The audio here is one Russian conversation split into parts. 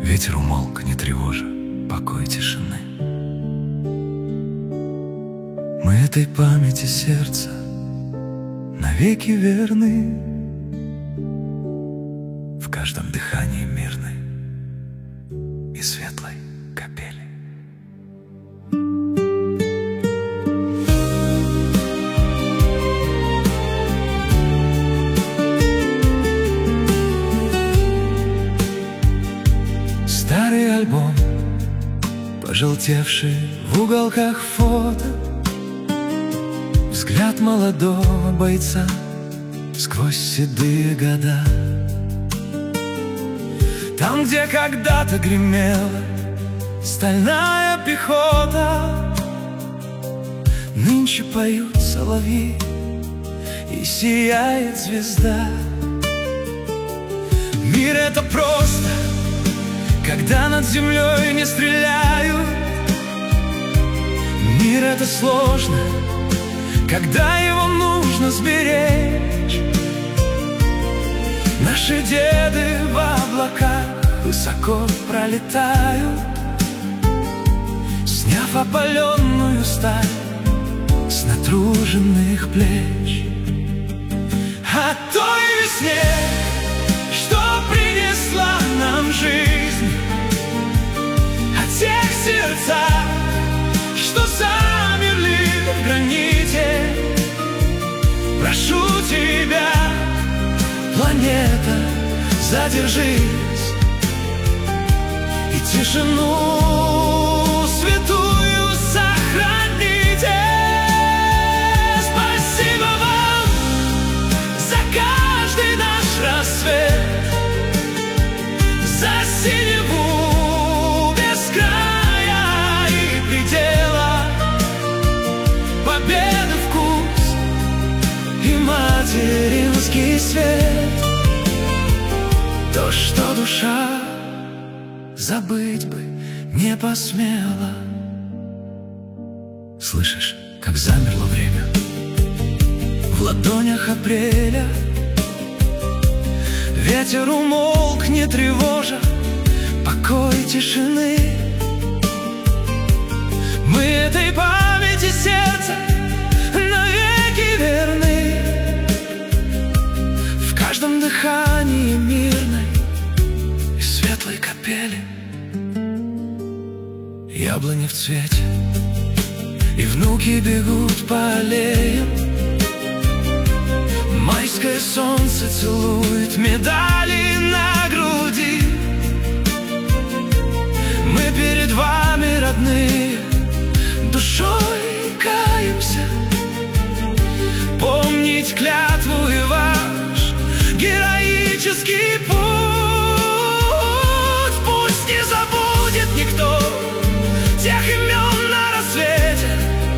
Ветер умолк, не тревожа покой тишины. Мы этой памяти сердца навеки верны, в каждом дыхании мирной и светлой капели. Старый альбом, пожелтевший в уголках фото, взгляд молодого бойца сквозь седые года. Там, где когда-то гремела стальная пехота, нынче поют соловьи и сияет звезда. Мир — это просто, когда над землей не стреляют. Мир — это сложно, когда его нужно сберечь. Наши деды в облаках высоко пролетают, сняв опаленную сталь с натруженных плеч. О той весне, что принесла нам жизнь, о тех сердцах, что замерли в граните. Прошу тебя, планета, задержись, и тишину святую сохраните. Спасибо вам за каждый наш рассвет, за синеву без края и предела, победы вкус и материнский свет. То, что душа забыть бы не посмела. Слышишь, как замерло время в ладонях апреля? Ветер умолк, не тревожа покой тишины. Мы этой памяти сердца навеки верны, в каждом дыхании мирной и светлой капели. Яблони в цвете, и внуки бегут по аллеям. Майское солнце целует медали на груди. Мы перед вами, родные, душой каемся. Помнить клятву и ваш героический путь. Пусть не забудет никто тех имен на рассвете,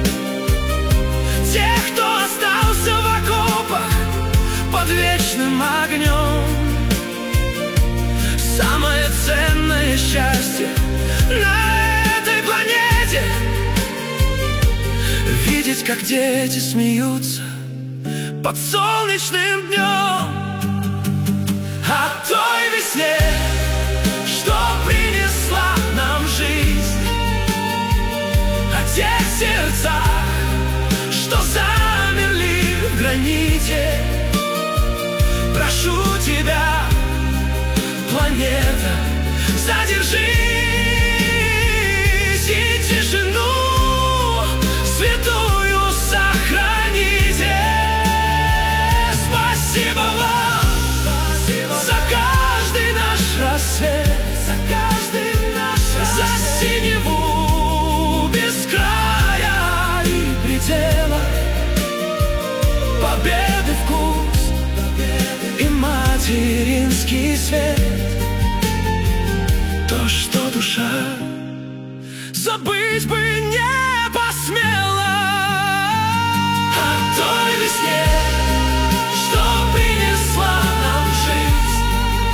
тех, кто остался в окопах под вечным огнем. Самое ценное счастье на этой планете — видеть, как дети смеются под солнечным днем. О той весне, что принесла нам жизнь, о тех сердцах, что замерли в граните. Прошу тебя, планета, задержись, и тишину святую сохраните. Спасибо вам за каждый наш рассвет, за синеву без края и предела, победы вкус и материнский свет. То, что душа забыть бы не посмела. О той весне, что принесла нам жизнь,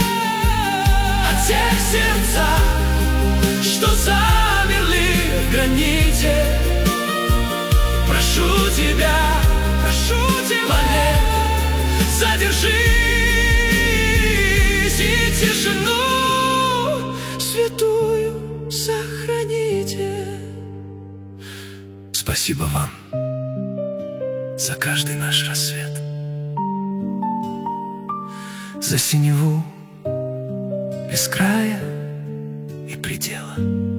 о тех сердцах, что замерли в граните. Прошу тебя, планета, задержись, и тишину святую Спасибо вам за каждый наш рассвет, за синеву без края и предела,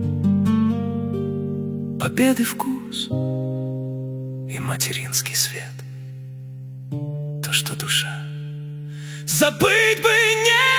победы вкус и материнский свет. То, что душа забыть бы не